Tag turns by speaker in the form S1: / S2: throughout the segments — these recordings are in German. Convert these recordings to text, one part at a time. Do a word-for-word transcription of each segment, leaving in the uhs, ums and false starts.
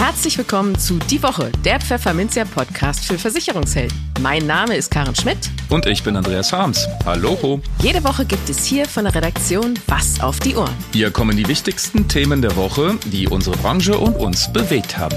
S1: Herzlich willkommen zu Die Woche, der Pfefferminzia-Podcast für Versicherungshelden. Mein Name ist Karen Schmidt.
S2: Und ich bin Andreas Harms. Hallo.
S1: Jede Woche gibt es hier von der Redaktion was auf die Ohren.
S2: Hier kommen die wichtigsten Themen der Woche, die unsere Branche und uns bewegt haben.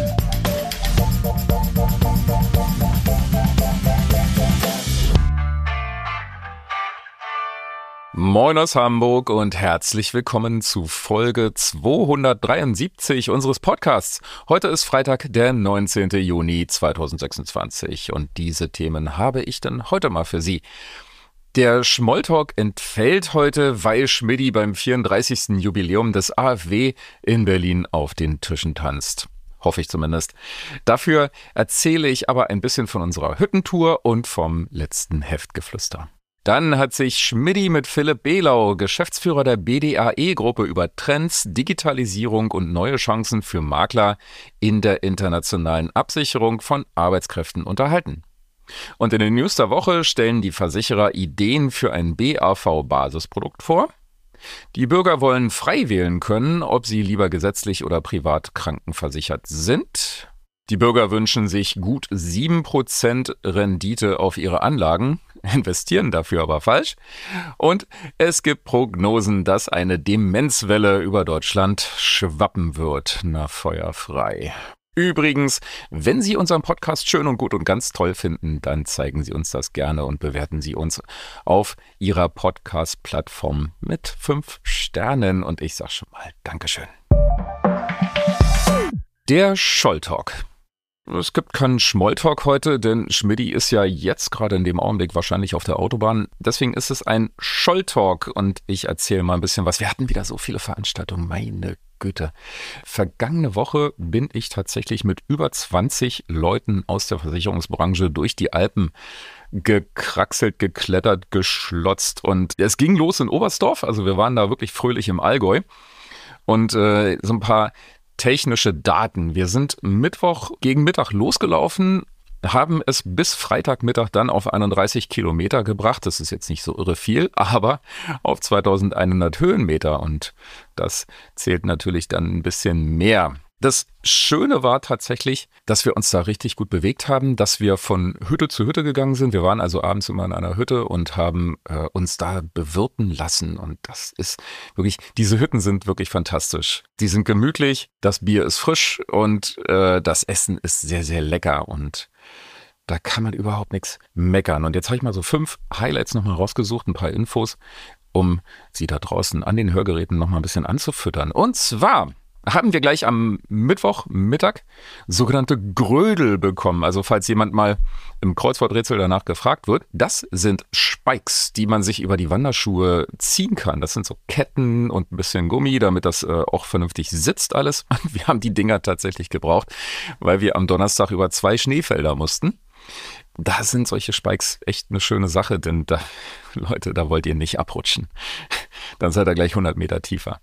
S2: Moin aus Hamburg und herzlich willkommen zu Folge zweihundertdreiundsiebzig unseres Podcasts. Heute ist Freitag, der neunzehnten Juni zweitausendsechsundzwanzig und diese Themen habe ich dann heute mal für Sie. Der Schmolltalk entfällt heute, weil Schmidti beim vierunddreißigsten Jubiläum des A F W in Berlin auf den Tischen tanzt. Hoffe ich zumindest. Dafür erzähle ich aber ein bisschen von unserer Hüttentour und vom letzten Heftgeflüster. Dann hat sich Schmidti mit Philipp Behlau, Geschäftsführer der B D A E-Gruppe, über Trends, Digitalisierung und neue Chancen für Makler in der internationalen Absicherung von Arbeitskräften unterhalten. Und in den News der Woche stellen die Versicherer Ideen für ein B A V-Basisprodukt vor. Die Bürger wollen frei wählen können, ob sie lieber gesetzlich oder privat krankenversichert sind. Die Bürger wünschen sich gut sieben Prozent Rendite auf ihre Anlagen, investieren dafür aber falsch. Und es gibt Prognosen, dass eine Demenzwelle über Deutschland schwappen wird. Na, feuerfrei. Übrigens, wenn Sie unseren Podcast schön und gut und ganz toll finden, dann zeigen Sie uns das gerne und bewerten Sie uns auf Ihrer Podcast-Plattform mit fünf Sternen. Und ich sage schon mal Dankeschön. Der Scholltalk. Es gibt keinen Schmolltalk heute, denn Schmidti ist ja jetzt gerade in dem Augenblick wahrscheinlich auf der Autobahn. Deswegen ist es ein Scholltalk und ich erzähle mal ein bisschen was. Wir hatten wieder so viele Veranstaltungen, meine Güte. Vergangene Woche bin ich tatsächlich mit über zwanzig Leuten aus der Versicherungsbranche durch die Alpen gekraxelt, geklettert, geschlotzt und es ging los in Oberstdorf. Also wir waren da wirklich fröhlich im Allgäu und äh, so ein paar technische Daten. Wir sind Mittwoch gegen Mittag losgelaufen, haben es bis Freitagmittag dann auf einunddreißig Kilometer gebracht. Das ist jetzt nicht so irre viel, aber auf zweitausendeinhundert Höhenmeter und das zählt natürlich dann ein bisschen mehr. Das Schöne war tatsächlich, dass wir uns da richtig gut bewegt haben, dass wir von Hütte zu Hütte gegangen sind. Wir waren also abends immer in einer Hütte und haben äh, uns da bewirten lassen. Und das ist wirklich, diese Hütten sind wirklich fantastisch. Die sind gemütlich, das Bier ist frisch und äh, das Essen ist sehr, sehr lecker. Und da kann man überhaupt nichts meckern. Und jetzt habe ich mal so fünf Highlights nochmal rausgesucht, ein paar Infos, um Sie da draußen an den Hörgeräten nochmal ein bisschen anzufüttern. Und zwar haben wir gleich am Mittwochmittag sogenannte Grödel bekommen. Also falls jemand mal im Kreuzworträtsel danach gefragt wird, das sind Spikes, die man sich über die Wanderschuhe ziehen kann. Das sind so Ketten und ein bisschen Gummi, damit das äh, auch vernünftig sitzt alles. Und wir haben die Dinger tatsächlich gebraucht, weil wir am Donnerstag über zwei Schneefelder mussten. Da sind solche Spikes echt eine schöne Sache, denn da, Leute, da wollt ihr nicht abrutschen. Dann seid ihr gleich hundert Meter tiefer.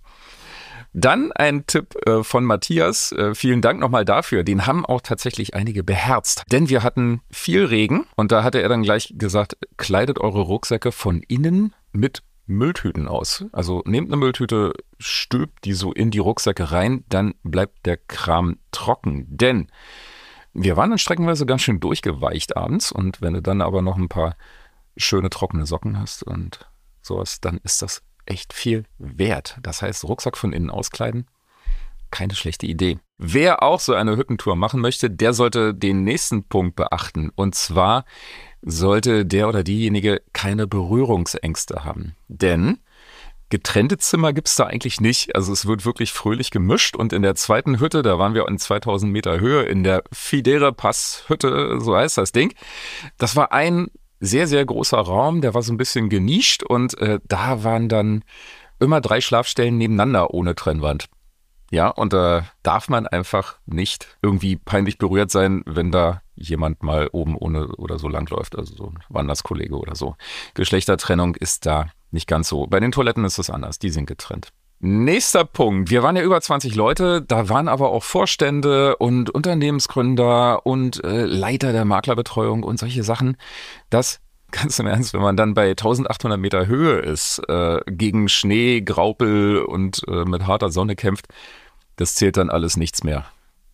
S2: Dann ein Tipp äh, von Matthias. Äh, vielen Dank nochmal dafür. Den haben auch tatsächlich einige beherzt. Denn wir hatten viel Regen und da hatte er dann gleich gesagt, kleidet eure Rucksäcke von innen mit Mülltüten aus. Also nehmt eine Mülltüte, stülpt die so in die Rucksäcke rein, dann bleibt der Kram trocken. Denn wir waren dann streckenweise ganz schön durchgeweicht abends und wenn du dann aber noch ein paar schöne trockene Socken hast und sowas, dann ist das echt viel wert. Das heißt, Rucksack von innen auskleiden, keine schlechte Idee. Wer auch so eine Hüttentour machen möchte, der sollte den nächsten Punkt beachten. Und zwar sollte der oder diejenige keine Berührungsängste haben. Denn getrennte Zimmer gibt's da eigentlich nicht. Also es wird wirklich fröhlich gemischt. Und in der zweiten Hütte, da waren wir in zweitausend Meter Höhe, in der Fidere Pass Hütte, so heißt das Ding. Das war ein sehr, sehr großer Raum, der war so ein bisschen genischt und äh, da waren dann immer drei Schlafstellen nebeneinander ohne Trennwand. Ja, und da äh, darf man einfach nicht irgendwie peinlich berührt sein, wenn da jemand mal oben ohne oder so langläuft, also so ein Wanderskollege oder so. Geschlechtertrennung ist da nicht ganz so. Bei den Toiletten ist es anders, die sind getrennt. Nächster Punkt. Wir waren ja über zwanzig Leute, da waren aber auch Vorstände und Unternehmensgründer und äh, Leiter der Maklerbetreuung und solche Sachen. Das, ganz im Ernst, wenn man dann bei eintausendachthundert Meter Höhe ist, äh, gegen Schnee, Graupel und äh, mit harter Sonne kämpft, das zählt dann alles nichts mehr.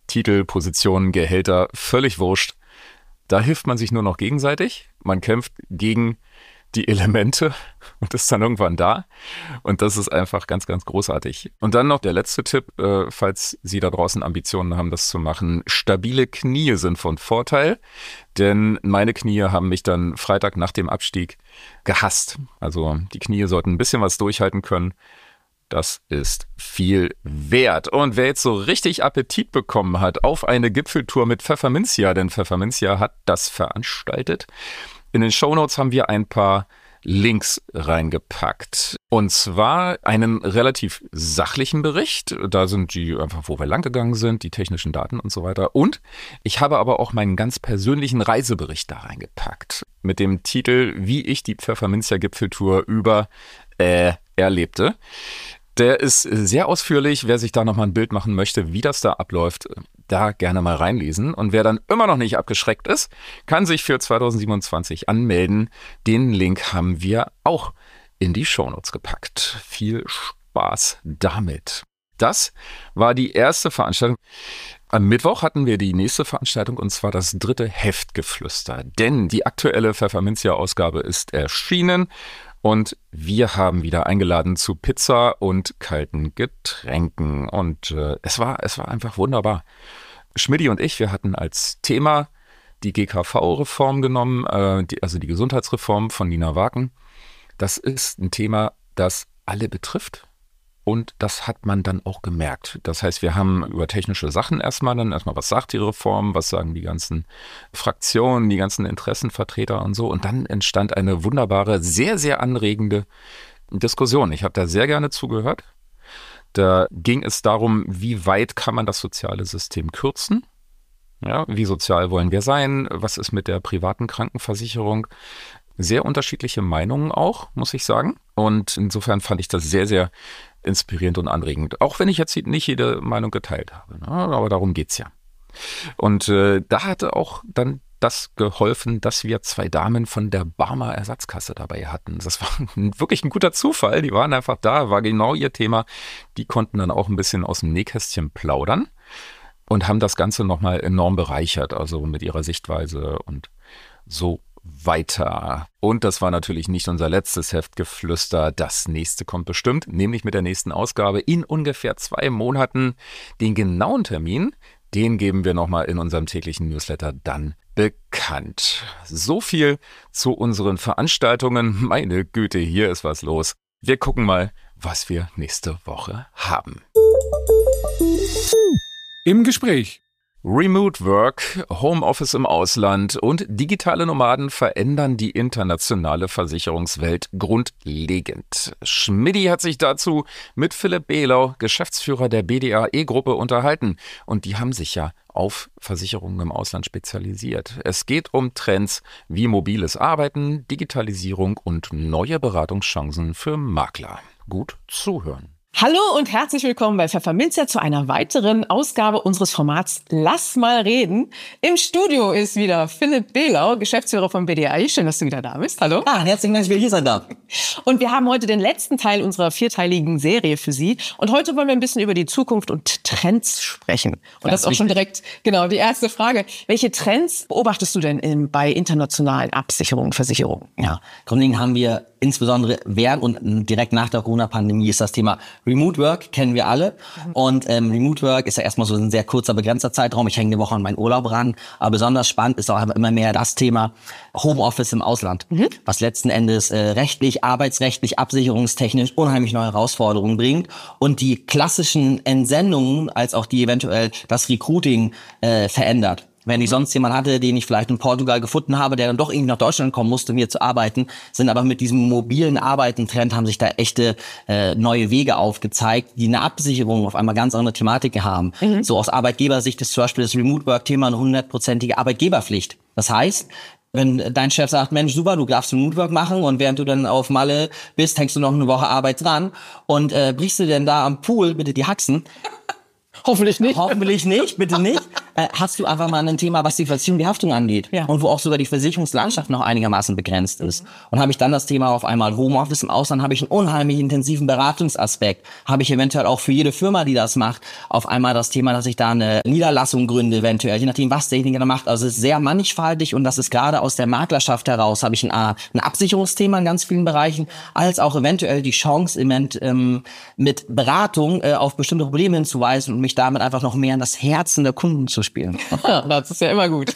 S2: Titel, Positionen, Gehälter, völlig wurscht. Da hilft man sich nur noch gegenseitig. Man kämpft gegen die Elemente und ist dann irgendwann da. Und das ist einfach ganz, ganz großartig. Und dann noch der letzte Tipp, äh, falls Sie da draußen Ambitionen haben, das zu machen. Stabile Knie sind von Vorteil, denn meine Knie haben mich dann Freitag nach dem Abstieg gehasst. Also die Knie sollten ein bisschen was durchhalten können. Das ist viel wert. Und wer jetzt so richtig Appetit bekommen hat auf eine Gipfeltour mit Pfefferminzia, denn Pfefferminzia hat das veranstaltet. In den Shownotes haben wir ein paar Links reingepackt. Und zwar einen relativ sachlichen Bericht. Da sind die einfach, wo wir langgegangen sind, die technischen Daten und so weiter. Und ich habe aber auch meinen ganz persönlichen Reisebericht da reingepackt. Mit dem Titel, wie ich die Pfefferminzia Gipfeltour über äh, erlebte. Der ist sehr ausführlich. Wer sich da nochmal ein Bild machen möchte, wie das da abläuft, da gerne mal reinlesen. Und wer dann immer noch nicht abgeschreckt ist, kann sich für zwanzig siebenundzwanzig anmelden. Den Link haben wir auch in die Shownotes gepackt. Viel Spaß damit. Das war die erste Veranstaltung. Am Mittwoch hatten wir die nächste Veranstaltung und zwar das dritte Heftgeflüster. Denn die aktuelle Pfefferminzia-Ausgabe ist erschienen. Und wir haben wieder eingeladen zu Pizza und kalten Getränken. Und äh, es war, es war einfach wunderbar. Schmidti und ich, wir hatten als Thema die G K V-Reform genommen, äh, die, also die Gesundheitsreform von Nina Waken. Das ist ein Thema, das alle betrifft. Und das hat man dann auch gemerkt. Das heißt, wir haben über technische Sachen erstmal dann erstmal, was sagt die Reform, was sagen die ganzen Fraktionen, die ganzen Interessenvertreter und so. Und dann entstand eine wunderbare, sehr, sehr anregende Diskussion. Ich habe da sehr gerne zugehört. Da ging es darum, wie weit kann man das soziale System kürzen? Ja, wie sozial wollen wir sein? Was ist mit der privaten Krankenversicherung? Sehr unterschiedliche Meinungen auch, muss ich sagen. Und insofern fand ich das sehr, sehr inspirierend und anregend. Auch wenn ich jetzt nicht jede Meinung geteilt habe. Ne? Aber darum geht's ja. Und äh, da hatte auch dann das geholfen, dass wir zwei Damen von der Barmer Ersatzkasse dabei hatten. Das war wirklich ein guter Zufall. Die waren einfach da, war genau ihr Thema. Die konnten dann auch ein bisschen aus dem Nähkästchen plaudern und haben das Ganze nochmal enorm bereichert, also mit ihrer Sichtweise und so weiter. Und das war natürlich nicht unser letztes Heftgeflüster. Das nächste kommt bestimmt, nämlich mit der nächsten Ausgabe in ungefähr zwei Monaten. Den genauen Termin, den geben wir nochmal in unserem täglichen Newsletter dann bekannt. So viel zu unseren Veranstaltungen. Meine Güte, hier ist was los. Wir gucken mal, was wir nächste Woche haben.
S3: Im Gespräch.
S2: Remote Work, Homeoffice im Ausland und digitale Nomaden verändern die internationale Versicherungswelt grundlegend. Schmidti hat sich dazu mit Philipp Behlau, Geschäftsführer der B D A E-Gruppe, unterhalten. Und die haben sich ja auf Versicherungen im Ausland spezialisiert. Es geht um Trends wie mobiles Arbeiten, Digitalisierung und neue Beratungschancen für Makler. Gut zuhören.
S4: Hallo und herzlich willkommen bei Pfefferminzia zu einer weiteren Ausgabe unseres Formats Lass mal reden. Im Studio ist wieder Philipp Behlau, Geschäftsführer von B D A E. Schön, dass du wieder da bist. Hallo.
S5: Ah, herzlichen Dank, dass ich hier sein darf.
S4: Und wir haben heute den letzten Teil unserer vierteiligen Serie für Sie. Und heute wollen wir ein bisschen über die Zukunft und Trends sprechen. Und das, das ist auch schon direkt, genau, die erste Frage. Welche Trends beobachtest du denn in, bei internationalen Absicherungen, Versicherungen?
S5: Ja, grundlegend haben wir insbesondere während und direkt nach der Corona-Pandemie ist das Thema Remote Work, kennen wir alle. Und ähm, Remote Work ist ja erstmal so ein sehr kurzer, begrenzter Zeitraum. Ich hänge eine Woche an meinen Urlaub ran. Aber besonders spannend ist auch immer mehr das Thema Homeoffice im Ausland, mhm. was letzten Endes äh, rechtlich, arbeitsrechtlich, absicherungstechnisch unheimlich neue Herausforderungen bringt und die klassischen Entsendungen als auch die eventuell das Recruiting äh, verändert. Wenn ich sonst jemanden hatte, den ich vielleicht in Portugal gefunden habe, der dann doch irgendwie nach Deutschland kommen musste, um hier zu arbeiten, sind aber mit diesem mobilen Arbeiten-Trend haben sich da echte äh, neue Wege aufgezeigt, die eine Absicherung auf einmal ganz andere Thematiken haben. Mhm. So aus Arbeitgebersicht ist zum Beispiel das Remote-Work-Thema eine hundertprozentige Arbeitgeberpflicht. Das heißt, wenn dein Chef sagt, Mensch, super, du darfst Remote Work machen und während du dann auf Malle bist, hängst du noch eine Woche Arbeit dran und äh, brichst du denn da am Pool bitte die Haxen?
S4: Hoffentlich nicht.
S5: Hoffentlich nicht, bitte nicht. äh, hast du einfach mal ein Thema, was die Versicherung, die Haftung angeht.
S4: Ja.
S5: Und wo auch sogar die Versicherungslandschaft noch einigermaßen begrenzt ist. Und habe ich dann das Thema auf einmal Homeoffice im Ausland, habe ich einen unheimlich intensiven Beratungsaspekt. Habe ich eventuell auch für jede Firma, die das macht, auf einmal das Thema, dass ich da eine Niederlassung gründe, eventuell, je nachdem, was derjenige da macht. Also es ist sehr mannigfaltig und das ist gerade aus der Maklerschaft heraus, habe ich ein, ein Absicherungsthema in ganz vielen Bereichen, als auch eventuell die Chance, ähm, mit Beratung äh, auf bestimmte Probleme hinzuweisen und mich damit einfach noch mehr in das Herzen der Kunden zu spielen.
S4: Ja, das ist ja immer gut.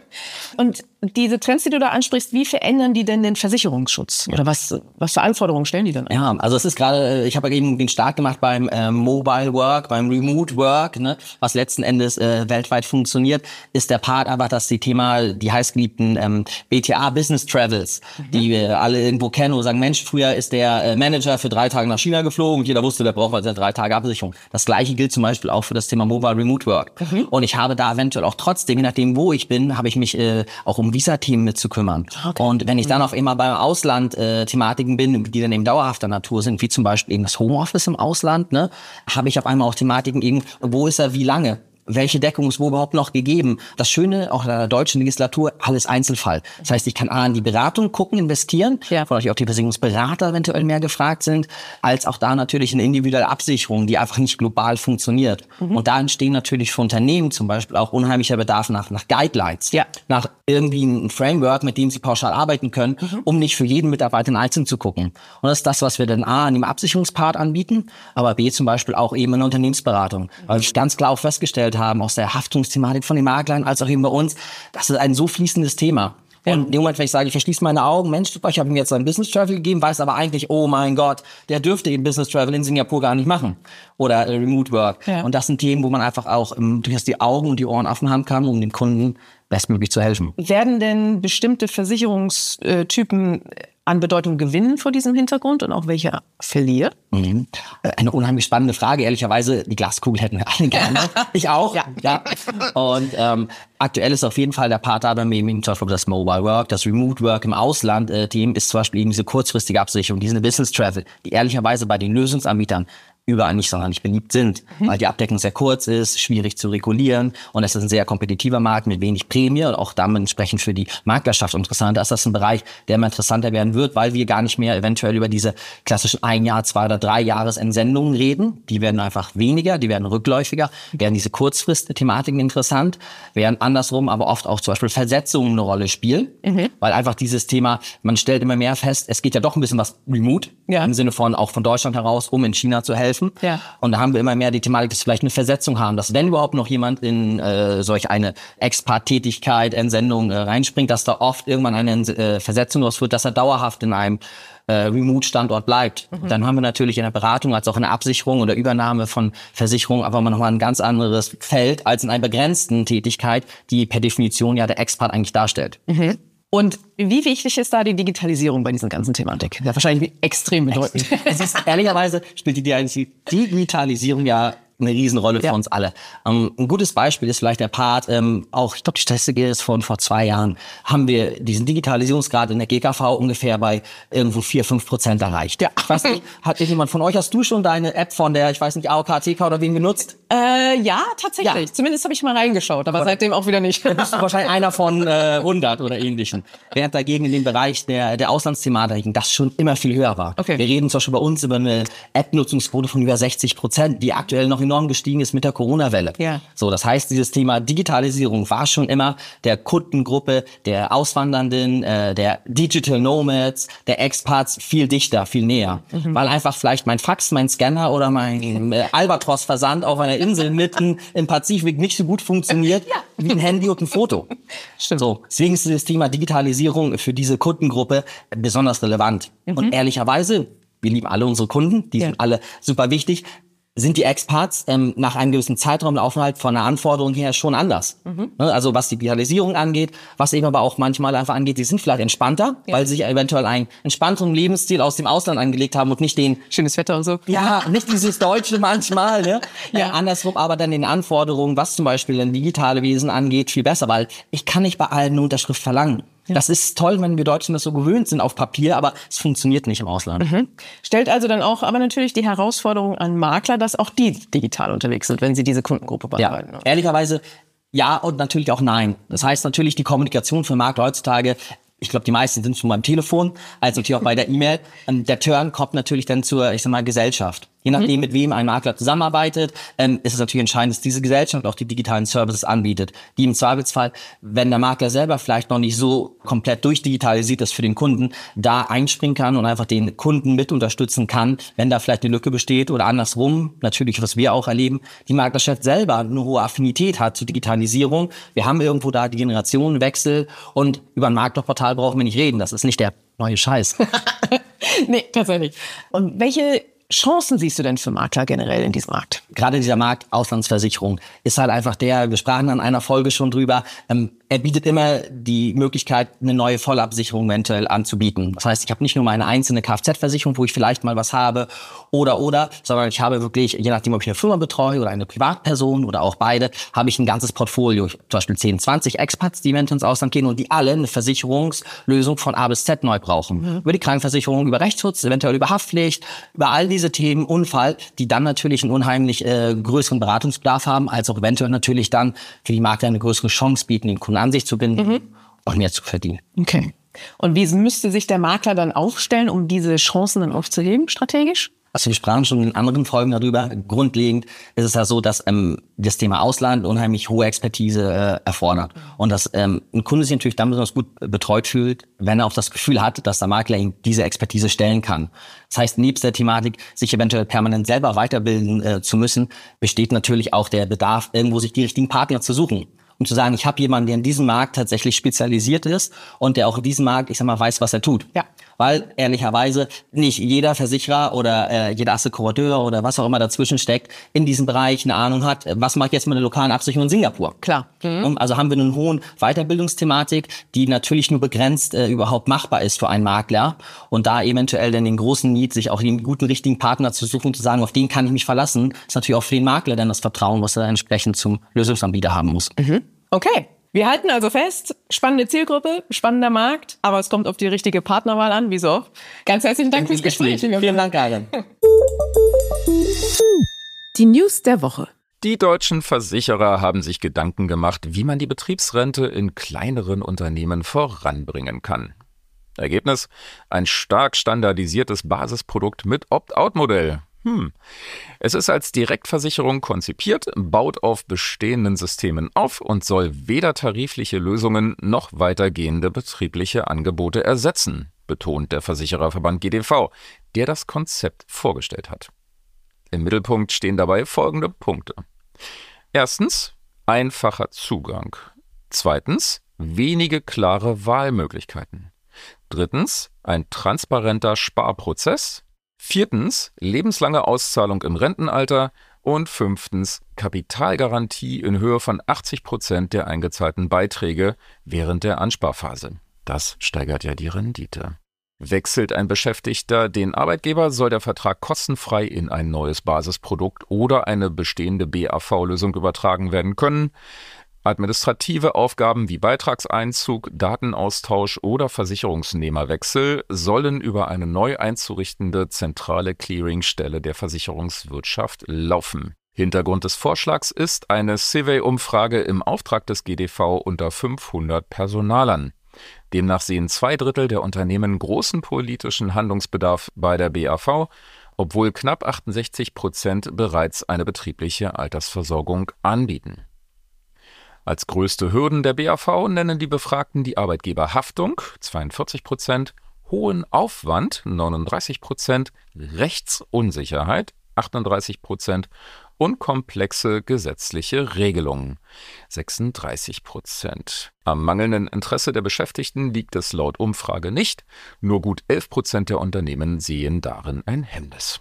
S4: Und diese Trends, die du da ansprichst, wie verändern die denn den Versicherungsschutz? Oder was, was für Anforderungen stellen die dann an?
S5: Ja, also es ist gerade, ich habe ja eben den Start gemacht beim äh, Mobile Work, beim Remote Work, ne, was letzten Endes äh, weltweit funktioniert, ist der Part einfach, dass die Thema, die heißgeliebten ähm, B T A Business Travels, mhm. die wir alle irgendwo kennen, wo sagen, Mensch, früher ist der äh, Manager für drei Tage nach China geflogen und jeder wusste, der braucht also drei Tage Absicherung. Das Gleiche gilt zum Beispiel auch für das Thema Mobile Remote Work. Mhm. Und ich habe da eventuell auch trotzdem, je nachdem, wo ich bin, habe ich mich äh, auch um Visa-Themen mit zu kümmern. Okay. Und wenn ich dann auf einmal beim Ausland äh, Thematiken bin, die dann eben dauerhafter Natur sind, wie zum Beispiel eben das Homeoffice im Ausland, ne, habe ich auf einmal auch Thematiken eben, wo ist er, wie lange? Welche Deckung ist wo überhaupt noch gegeben? Das Schöne, auch in der deutschen Legislatur, alles Einzelfall. Das heißt, ich kann A, in die Beratung gucken, investieren, ja. Von euch auch die Versicherungsberater eventuell mehr gefragt sind, als auch da natürlich eine individuelle Absicherung, die einfach nicht global funktioniert. Mhm. Und da entstehen natürlich für Unternehmen zum Beispiel auch unheimlicher Bedarf nach, nach Guidelines, ja. nach irgendwie ein Framework, mit dem sie pauschal arbeiten können, mhm. um nicht für jeden Mitarbeiter in einzeln zu gucken. Und das ist das, was wir dann A, an dem Absicherungspart anbieten, aber B, zum Beispiel auch eben in der Unternehmensberatung. Weil ich ganz klar auch festgestellt haben, aus der Haftungsthematik von den Maklern, als auch eben bei uns, das ist ein so fließendes Thema. Ja. Und in dem Moment, wenn ich sage, ich verschließe meine Augen, Mensch, super, ich habe ihm jetzt einen Business Travel gegeben, weiß aber eigentlich, oh mein Gott, der dürfte den Business Travel in Singapur gar nicht machen. Oder äh, Remote Work. Ja. Und das sind Themen, wo man einfach auch ähm, durchaus die Augen und die Ohren offen haben kann, um dem Kunden bestmöglich zu helfen.
S4: Werden denn bestimmte Versicherungstypen an Bedeutung gewinnen vor diesem Hintergrund und auch welche verlieren?
S5: Mhm. Eine unheimlich spannende Frage. Ehrlicherweise, die Glaskugel hätten wir alle gerne. Ich auch. Ja. ja. Und ähm, aktuell ist auf jeden Fall der Part da bei mir, zum Beispiel das Mobile Work, das Remote Work im Ausland, äh, Team ist zum Beispiel eben diese kurzfristige Absicherung, diese Business Travel, die ehrlicherweise bei den Lösungsanbietern überall nicht sonderlich beliebt sind, mhm. weil die Abdeckung sehr kurz ist, schwierig zu regulieren und es ist ein sehr kompetitiver Markt mit wenig Prämie und auch damit entsprechend für die Maklerschaft interessant. Das ist ein Bereich, der immer interessanter werden wird, weil wir gar nicht mehr eventuell über diese klassischen ein Jahr, zwei oder drei Jahresentsendungen reden. Die werden einfach weniger, die werden rückläufiger, werden diese Kurzfrist-Thematiken interessant, während andersrum aber oft auch zum Beispiel Versetzungen eine Rolle spielen, mhm. weil einfach dieses Thema, man stellt immer mehr fest, es geht ja doch ein bisschen was remote, ja. im Sinne von auch von Deutschland heraus, um in China zu helfen. Ja. Und da haben wir immer mehr die Thematik, dass wir vielleicht eine Versetzung haben, dass wenn überhaupt noch jemand in äh, solch eine Expat-Tätigkeit, Entsendung äh, reinspringt, dass da oft irgendwann eine äh, Versetzung raus wird, dass er dauerhaft in einem äh, Remote-Standort bleibt. Mhm. Dann haben wir natürlich in der Beratung als auch in der Absicherung oder Übernahme von Versicherungen aber nochmal ein ganz anderes Feld als in einer begrenzten Tätigkeit, die per Definition ja der Expat eigentlich darstellt.
S4: Mhm. Und wie wichtig ist da die Digitalisierung bei diesen ganzen Thematik? Ja, wahrscheinlich extrem bedeutend.
S5: Es ist, ehrlicherweise spielt die Digitalisierung ja eine Riesenrolle für ja. uns alle. Ähm, ein gutes Beispiel ist vielleicht der Part, ähm, auch, ich glaube, die Statistik ist von vor zwei Jahren, haben wir diesen Digitalisierungsgrad in der G K V ungefähr bei irgendwo vier, fünf Prozent erreicht. Ja. Ich weiß nicht, hat jemand von euch, hast du schon deine App von der, ich weiß nicht, A O K, T K oder wen genutzt?
S4: Äh, ja, tatsächlich. Ja. Zumindest habe ich mal reingeschaut, aber, aber seitdem auch wieder nicht.
S5: Dann bist du wahrscheinlich einer von äh, hundert oder ähnlichen. Während dagegen in dem Bereich der, der Auslandsthematiken das schon immer viel höher war. Okay. Wir reden zum Beispiel bei uns über eine App-Nutzungsquote von über sechzig Prozent, die aktuell noch enorm gestiegen ist mit der Corona-Welle. Ja. So, das heißt, dieses Thema Digitalisierung war schon immer der Kundengruppe, der Auswandernden, äh, der Digital Nomads, der Expats viel dichter, viel näher. Mhm. Weil einfach vielleicht mein Fax, mein Scanner oder mein äh, Albatros-Versand auf einer Insel mitten im Pazifik nicht so gut funktioniert ja. wie ein Handy und ein Foto. Stimmt. So, deswegen ist dieses Thema Digitalisierung für diese Kundengruppe besonders relevant. Mhm. Und ehrlicherweise, wir lieben alle unsere Kunden, die ja. sind alle super wichtig, sind die Expats ähm, nach einem gewissen Zeitraum der Aufenthalt von der Anforderung her schon anders. Mhm. Also was die Digitalisierung angeht, was eben aber auch manchmal einfach angeht, die sind vielleicht entspannter, ja. weil sie sich eventuell einen entspannteren Lebensstil aus dem Ausland angelegt haben und nicht den...
S4: Schönes Wetter und so.
S5: Ja, nicht dieses Deutsche manchmal. Ne? ja. Äh, andersrum aber dann den Anforderungen, was zum Beispiel ein digitale Wesen angeht, viel besser, weil ich kann nicht bei allen eine Unterschrift verlangen. Ja. Das ist toll, wenn wir Deutschen das so gewöhnt sind auf Papier, aber es funktioniert nicht im Ausland.
S4: Mhm. Stellt also dann auch aber natürlich die Herausforderung an Makler, dass auch die digital unterwegs sind, wenn sie diese Kundengruppe bearbeiten.
S5: Ja. Ehrlicherweise, Ja und natürlich auch nein. Das heißt natürlich, die Kommunikation für Makler heutzutage, ich glaube, die meisten sind schon beim Telefon, als natürlich auch bei der E-Mail. Der Turn kommt natürlich dann zur, ich sag mal, Gesellschaft. Je nachdem, mit wem ein Makler zusammenarbeitet, ähm, ist es natürlich entscheidend, dass diese Gesellschaft auch die digitalen Services anbietet, die im Zweifelsfall, wenn der Makler selber vielleicht noch nicht so komplett durchdigitalisiert ist für den Kunden, da einspringen kann und einfach den Kunden mit unterstützen kann, wenn da vielleicht eine Lücke besteht oder andersrum, natürlich, was wir auch erleben, die Maklerschaft selber eine hohe Affinität hat zur Digitalisierung. Wir haben irgendwo da die Generationenwechsel und über ein Maklerportal brauchen wir nicht reden. Das ist nicht der neue Scheiß.
S4: Nee, tatsächlich. Und welche Chancen siehst du denn für Makler generell in diesem Markt?
S5: Gerade dieser Markt Auslandsversicherung ist halt einfach der, wir sprachen an einer Folge schon drüber, ähm, er bietet immer die Möglichkeit, eine neue Vollabsicherung eventuell anzubieten. Das heißt, ich habe nicht nur meine einzelne Kfz-Versicherung, wo ich vielleicht mal was habe oder, oder, sondern ich habe wirklich, je nachdem, ob ich eine Firma betreue oder eine Privatperson oder auch beide, habe ich ein ganzes Portfolio. Zum Beispiel zehn, zwanzig Expats, die eventuell ins Ausland gehen und die alle eine Versicherungslösung von A bis Z neu brauchen. Mhm. Über die Krankenversicherung, über Rechtsschutz, eventuell über Haftpflicht, über all diese Themen, Unfall, die dann natürlich einen unheimlich äh, größeren Beratungsbedarf haben, als auch eventuell natürlich dann für die Makler eine größere Chance bieten, den Kunden an sich zu binden mhm. und mehr zu verdienen.
S4: Okay. Und wie müsste sich der Makler dann aufstellen, um diese Chancen dann aufzuheben, strategisch?
S5: Also wir sprachen schon in anderen Folgen darüber. Grundlegend ist es ja so, dass ähm, das Thema Ausland unheimlich hohe Expertise äh, erfordert. Und dass ähm, ein Kunde sich natürlich dann besonders gut betreut fühlt, wenn er auch das Gefühl hat, dass der Makler ihm diese Expertise stellen kann. Das heißt, nebst der Thematik, sich eventuell permanent selber weiterbilden äh, zu müssen, besteht natürlich auch der Bedarf, irgendwo sich die richtigen Partner zu suchen. Um zu sagen, ich habe jemanden, der in diesem Markt tatsächlich spezialisiert ist und der auch in diesem Markt, ich sag mal, weiß, was er tut. Ja. Weil ehrlicherweise nicht jeder Versicherer oder äh, jeder Assekurateur oder was auch immer dazwischen steckt, in diesem Bereich eine Ahnung hat, was mache ich jetzt mit der lokalen Absicherung in Singapur? Klar. Mhm. Also haben wir einen hohen Weiterbildungsthematik, die natürlich nur begrenzt äh, überhaupt machbar ist für einen Makler und da eventuell dann den großen Need, sich auch den guten, richtigen Partner zu suchen, zu sagen, auf den kann ich mich verlassen, ist natürlich auch für den Makler dann das Vertrauen, was er entsprechend zum Lösungsanbieter haben muss.
S4: Mhm. Okay. Wir halten also fest, spannende Zielgruppe, spannender Markt, aber es kommt auf die richtige Partnerwahl an, wie so oft. Ganz herzlichen Dank fürs Gespräch.
S5: Vielen Dank, Karin.
S1: Die News der Woche.
S2: Die deutschen Versicherer haben sich Gedanken gemacht, wie man die Betriebsrente in kleineren Unternehmen voranbringen kann. Ergebnis: ein stark standardisiertes Basisprodukt mit Opt-out-Modell. Hm. Es ist als Direktversicherung konzipiert, baut auf bestehenden Systemen auf und soll weder tarifliche Lösungen noch weitergehende betriebliche Angebote ersetzen, betont der Versichererverband G D V, der das Konzept vorgestellt hat. Im Mittelpunkt stehen dabei folgende Punkte. Erstens, einfacher Zugang. Zweitens, wenige klare Wahlmöglichkeiten. Drittens, ein transparenter Sparprozess. Viertens, lebenslange Auszahlung im Rentenalter. Und fünftens, Kapitalgarantie in Höhe von achtzig Prozent der eingezahlten Beiträge während der Ansparphase. Das steigert ja die Rendite. Wechselt ein Beschäftigter den Arbeitgeber, soll der Vertrag kostenfrei in ein neues Basisprodukt oder eine bestehende B A V-Lösung übertragen werden können. Administrative Aufgaben wie Beitragseinzug, Datenaustausch oder Versicherungsnehmerwechsel sollen über eine neu einzurichtende zentrale Clearingstelle der Versicherungswirtschaft laufen. Hintergrund des Vorschlags ist eine Survey-Umfrage im Auftrag des G D V unter fünfhundert Personalern. Demnach sehen zwei Drittel der Unternehmen großen politischen Handlungsbedarf bei der B A V, obwohl knapp achtundsechzig Prozent bereits eine betriebliche Altersversorgung anbieten. Als größte Hürden der B A V nennen die Befragten die Arbeitgeberhaftung, zweiundvierzig Prozent, hohen Aufwand, neununddreißig Prozent, Rechtsunsicherheit, achtunddreißig Prozent und komplexe gesetzliche Regelungen, sechsunddreißig Prozent. Am mangelnden Interesse der Beschäftigten liegt es laut Umfrage nicht. Nur gut elf Prozent der Unternehmen sehen darin ein Hemmnis.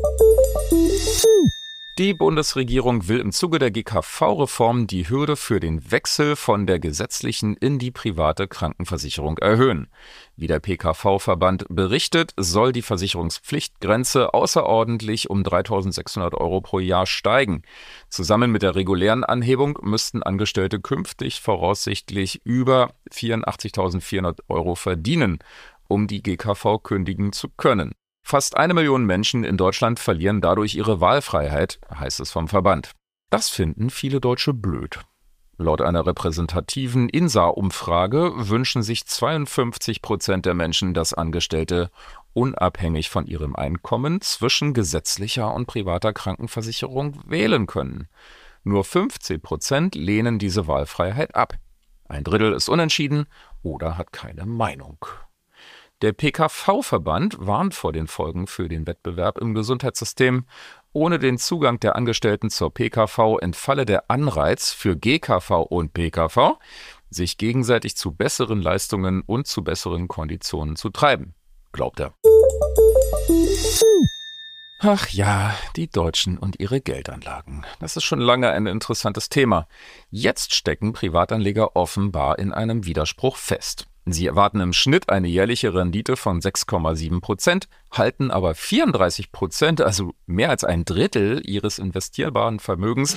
S2: Die Bundesregierung will im Zuge der G K V-Reform die Hürde für den Wechsel von der gesetzlichen in die private Krankenversicherung erhöhen. Wie der P K V-Verband berichtet, soll die Versicherungspflichtgrenze außerordentlich um dreitausendsechshundert Euro pro Jahr steigen. Zusammen mit der regulären Anhebung müssten Angestellte künftig voraussichtlich über vierundachtzigtausendvierhundert Euro verdienen, um die G K V kündigen zu können. Fast eine Million Menschen in Deutschland verlieren dadurch ihre Wahlfreiheit, heißt es vom Verband. Das finden viele Deutsche blöd. Laut einer repräsentativen I N S A-Umfrage wünschen sich zweiundfünfzig Prozent der Menschen, dass Angestellte unabhängig von ihrem Einkommen zwischen gesetzlicher und privater Krankenversicherung wählen können. Nur fünfzehn Prozent lehnen diese Wahlfreiheit ab. Ein Drittel ist unentschieden oder hat keine Meinung. Der P K V-Verband warnt vor den Folgen für den Wettbewerb im Gesundheitssystem. Ohne den Zugang der Angestellten zur P K V entfalle der Anreiz für G K V und P K V, sich gegenseitig zu besseren Leistungen und zu besseren Konditionen zu treiben, glaubt er. Ach ja, die Deutschen und ihre Geldanlagen. Das ist schon lange ein interessantes Thema. Jetzt stecken Privatanleger offenbar in einem Widerspruch fest. Sie erwarten im Schnitt eine jährliche Rendite von sechs Komma sieben Prozent, halten aber vierunddreißig Prozent, also mehr als ein Drittel ihres investierbaren Vermögens,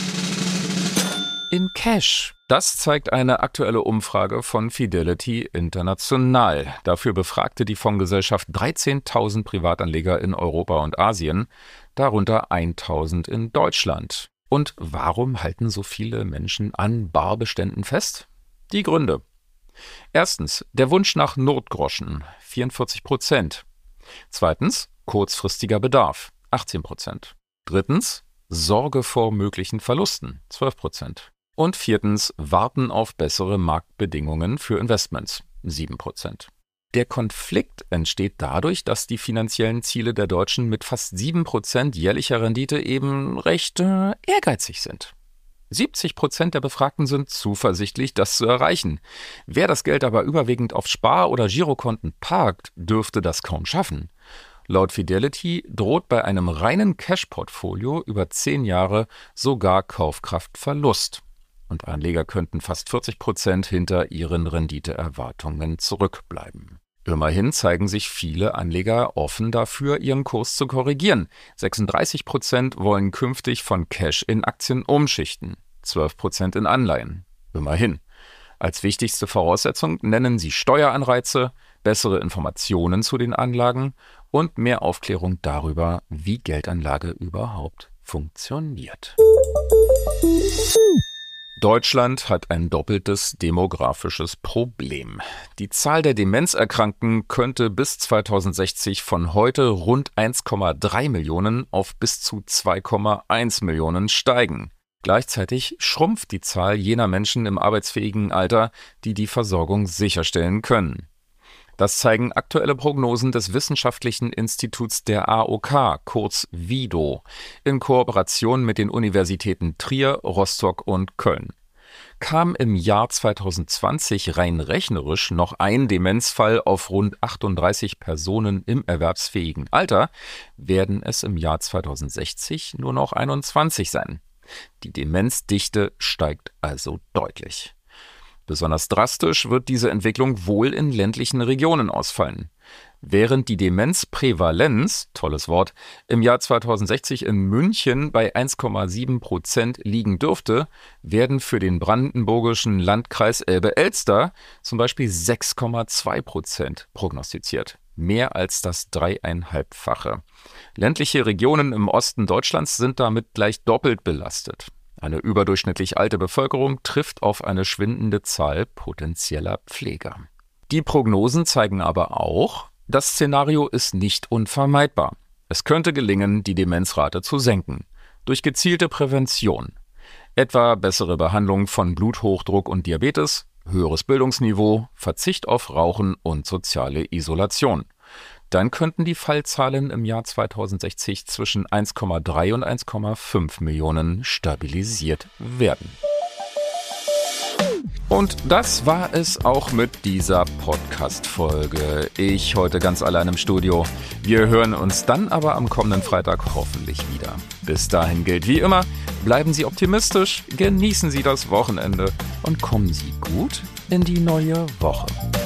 S2: in Cash. Das zeigt eine aktuelle Umfrage von Fidelity International. Dafür befragte die Fondsgesellschaft dreizehntausend Privatanleger in Europa und Asien, darunter tausend in Deutschland. Und warum halten so viele Menschen an Barbeständen fest? Die Gründe. Erstens, der Wunsch nach Notgroschen, vierundvierzig Prozent. Zweitens, kurzfristiger Bedarf, achtzehn Prozent. Drittens, Sorge vor möglichen Verlusten, zwölf Prozent. Und viertens, Warten auf bessere Marktbedingungen für Investments, sieben Prozent. Der Konflikt entsteht dadurch, dass die finanziellen Ziele der Deutschen mit fast sieben Prozent jährlicher Rendite eben recht äh, ehrgeizig sind. siebzig Prozent der Befragten sind zuversichtlich, das zu erreichen. Wer das Geld aber überwiegend auf Spar- oder Girokonten parkt, dürfte das kaum schaffen. Laut Fidelity droht bei einem reinen Cash-Portfolio über zehn Jahre sogar Kaufkraftverlust. Und Anleger könnten fast vierzig Prozent hinter ihren Renditeerwartungen zurückbleiben. Immerhin zeigen sich viele Anleger offen dafür, ihren Kurs zu korrigieren. sechsunddreißig Prozent wollen künftig von Cash in Aktien umschichten, zwölf Prozent in Anleihen. Immerhin. Als wichtigste Voraussetzung nennen sie Steueranreize, bessere Informationen zu den Anlagen und mehr Aufklärung darüber, wie Geldanlage überhaupt funktioniert. Deutschland hat ein doppeltes demografisches Problem. Die Zahl der Demenzerkrankten könnte bis zweitausendsechzig von heute rund eins Komma drei Millionen auf bis zu zwei Komma eins Millionen steigen. Gleichzeitig schrumpft die Zahl jener Menschen im arbeitsfähigen Alter, die die Versorgung sicherstellen können. Das zeigen aktuelle Prognosen des Wissenschaftlichen Instituts der A O K, kurz WIDO, in Kooperation mit den Universitäten Trier, Rostock und Köln. Kam im Jahr zweitausendzwanzig rein rechnerisch noch ein Demenzfall auf rund achtunddreißig Personen im erwerbsfähigen Alter, werden es im Jahr zweitausendsechzig nur noch einundzwanzig sein. Die Demenzdichte steigt also deutlich. Besonders drastisch wird diese Entwicklung wohl in ländlichen Regionen ausfallen. Während die Demenzprävalenz, tolles Wort, im Jahr zweitausendsechzig in München bei eins Komma sieben Prozent liegen dürfte, werden für den brandenburgischen Landkreis Elbe-Elster zum Beispiel sechs Komma zwei Prozent prognostiziert. Mehr als das dreieinhalbfache. Ländliche Regionen im Osten Deutschlands sind damit gleich doppelt belastet. Eine überdurchschnittlich alte Bevölkerung trifft auf eine schwindende Zahl potenzieller Pfleger. Die Prognosen zeigen aber auch, das Szenario ist nicht unvermeidbar. Es könnte gelingen, die Demenzrate zu senken. Durch gezielte Prävention. Etwa bessere Behandlung von Bluthochdruck und Diabetes, höheres Bildungsniveau, Verzicht auf Rauchen und soziale Isolation. Dann könnten die Fallzahlen im Jahr zweitausendsechzig zwischen eins Komma drei und eins Komma fünf Millionen stabilisiert werden. Und das war es auch mit dieser Podcast-Folge. Ich heute ganz allein im Studio. Wir hören uns dann aber am kommenden Freitag hoffentlich wieder. Bis dahin gilt wie immer, bleiben Sie optimistisch, genießen Sie das Wochenende und kommen Sie gut in die neue Woche.